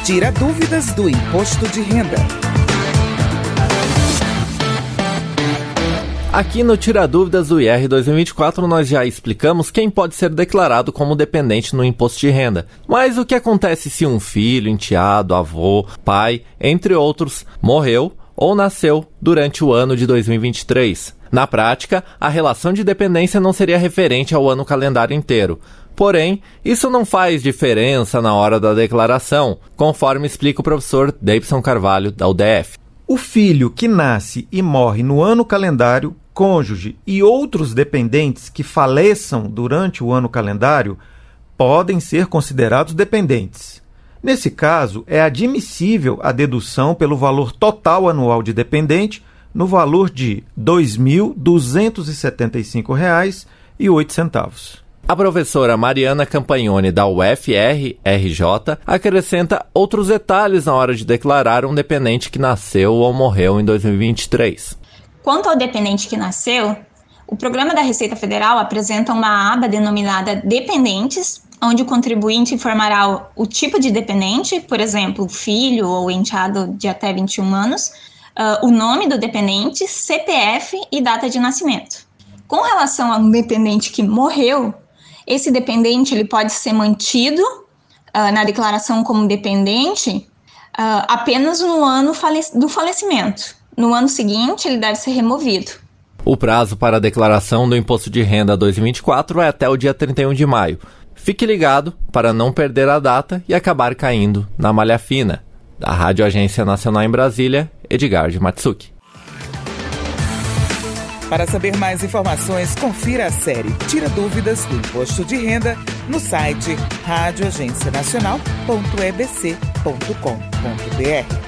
Tira dúvidas do imposto de renda. Aqui no Tira Dúvidas do IR 2024 nós já explicamos quem pode ser declarado como dependente no imposto de renda. Mas o que acontece se um filho, enteado, avô, pai, entre outros, morreu ou nasceu durante o ano de 2023? Na prática, a relação de dependência não seria referente ao ano calendário inteiro. Porém, isso não faz diferença na hora da declaração, conforme explica o professor Deibson Carvalho, da UDF. O filho que nasce e morre no ano calendário, cônjuge e outros dependentes que faleçam durante o ano calendário podem ser considerados dependentes. Nesse caso, é admissível a dedução pelo valor total anual de dependente no valor de R$ 2.275,08. A professora Mariana Campagnoni, da UFR-RJ, acrescenta outros detalhes na hora de declarar um dependente que nasceu ou morreu em 2023. Quanto ao dependente que nasceu, o Programa da Receita Federal apresenta uma aba denominada Dependentes, onde o contribuinte informará o tipo de dependente, por exemplo, filho ou enteado de até 21 anos, o nome do dependente, CPF e data de nascimento. Com relação a um dependente que morreu, esse dependente ele pode ser mantido na declaração como dependente apenas no ano do falecimento. No ano seguinte, ele deve ser removido. O prazo para a declaração do Imposto de Renda 2024 é até o dia 31 de maio. Fique ligado para não perder a data e acabar caindo na malha fina. Da Rádio Agência Nacional em Brasília, Edgar de Matsuki. Para saber mais informações, confira a série Tira Dúvidas do Imposto de Renda no site radioagencianacional.ebc.com.br.